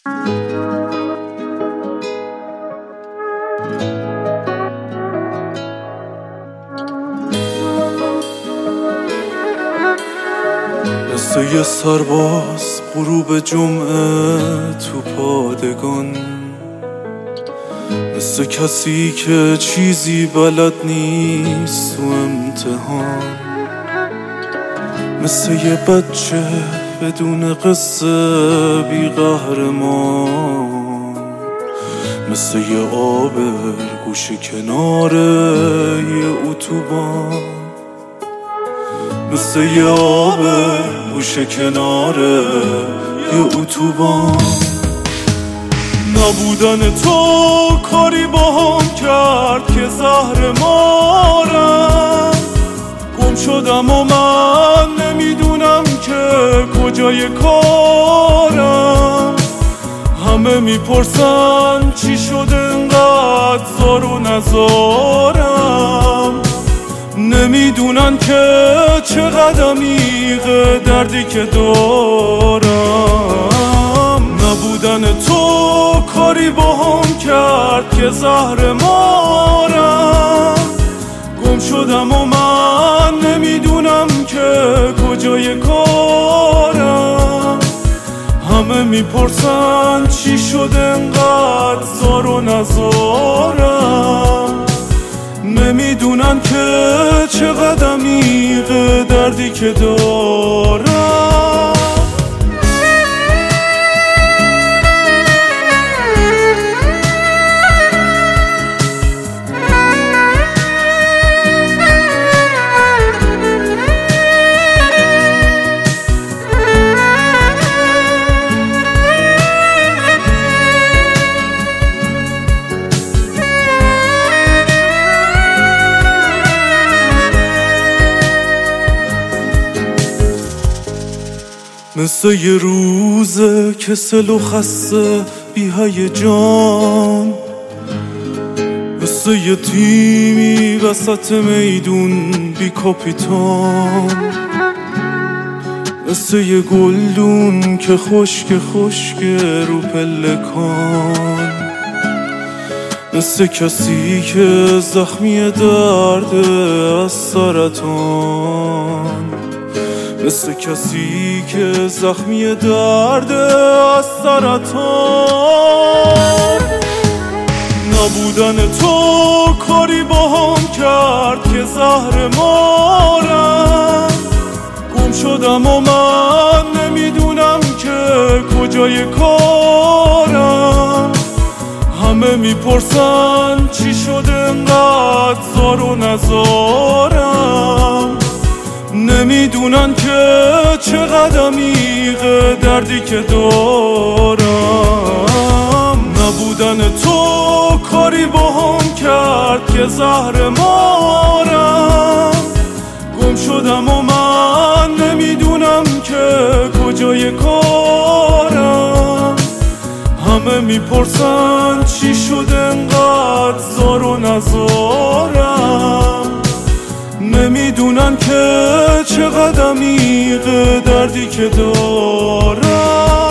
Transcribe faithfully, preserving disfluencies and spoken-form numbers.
مثل یه سرباز غروب جمعه تو پادگان، مثل کسی که چیزی بلد نیست تو امتحان، مثل یه بچه بدون قصه بی قهرمان، مثل یه آبر گوشه کنار یه اتوبان، مثل یه آبر گوشه کنار یه اتوبان. نبودن تو کاری با هم کرد که زهر مارم، گم شدم و من نمیدونم که کجای کارم. همه میپرسن چی شده انقدر زار و نزارم، نمیدونن که چه قدمیقه دردی که دارم. نبودن تو کاری با هم کرد که زهر مارم، گم شدم و من نمیدونم که کجای کارم. همه میپرسن چی شده انقدر زار و نزارم، نمیدونن که چه قدمیقه دردی که دارم. مثل یه روزه کسل و خسته بی هیجان، مثل یه تیمی وسط میدون بی کاپیتان، مثل یه گلدون که خشک خشک رو پلکان، مثل کسی که زخمی درد از سرطان، مثل کسی که زخمی درد از سرطان. نبودن تو کاری با هم کرد که زهر مارم، گم شدم و من نمیدونم که کجای کارم. همه میپرسن چی شده انقدر زار و نزارم، نمیدونن که چه قدمیقه دردی که دارم. نبودن تو کاری با هم کرد که زهر مارم، گم شدم و من نمیدونم که کجای کارم. همه میپرسن چی شده انقدر زار و نزارم، نمیدونن که چه قدمیقه دردی که دارم.